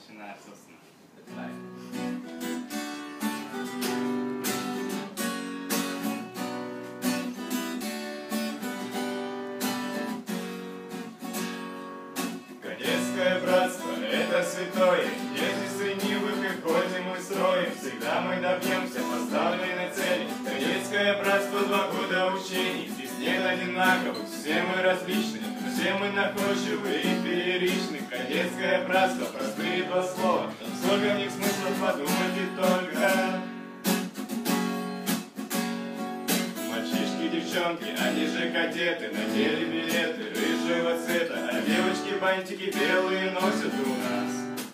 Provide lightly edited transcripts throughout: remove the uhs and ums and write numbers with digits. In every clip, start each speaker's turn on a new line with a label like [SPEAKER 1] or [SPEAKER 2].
[SPEAKER 1] начинаю, собственно. Правильно. Кадетское братство — это святое, если сынивых и ходим мы строим, всегда мы добьемся поставленной цели. Кадетское братство — 2 года учений, здесь нет одинаковых, все мы различны, все мы находчивы и фееричны. Кадетское братство — простые 2 слова, там столько в них смыслов, подумайте только. Мальчишки, девчонки, они же кадеты, надели билеты рыжего цвета, а девочки бантики белые носят у нас.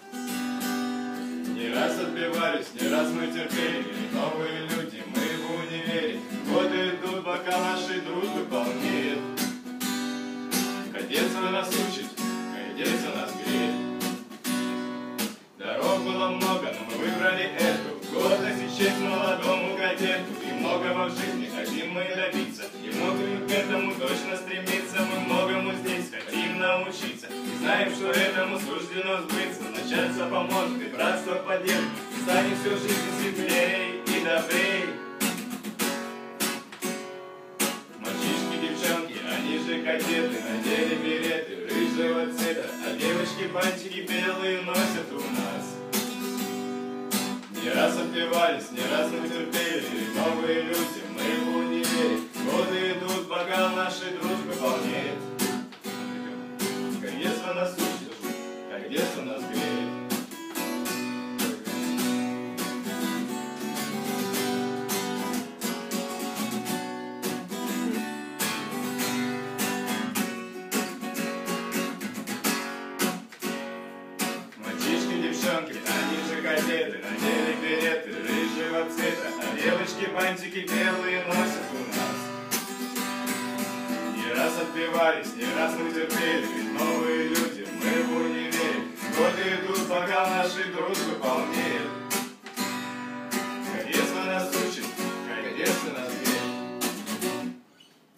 [SPEAKER 1] Не раз отбивались, не раз мы терпели, новые люди, мы в универе. Годы идут, пока нашей дружбы полнеет. Кадетство нас учит, кадетство нас греет. Дорог было много, но мы выбрали эту. Гордость и честь молодому кадету. И многого в жизни хотим мы добиться, и многим к этому точно стремиться. Мы многому здесь хотим научиться, и знаем, что этому суждено сбыться. Начальство поможет, и братство поддержит, и станет всю жизнь светлее и добрее. Мальчишки, девчонки, они же кадеты, надели береты рыжего цвета, а девочки бантики белые носят у нас. Не раз отбивались, не раз мы терпели, новые люди, мы в универе. Годы идут, пока нашей дружбы полнеет. Кадетство нас учит, кадетство нас греет. Мальчишки, девчонки, они же кадеты, надели береты рыжего цвета, а девочки бантики белые носят у нас. Не раз отбивались, не раз мы терпели, ведь новые люди, мы в универе. Годы идут, пока нашей дружбы полнеет.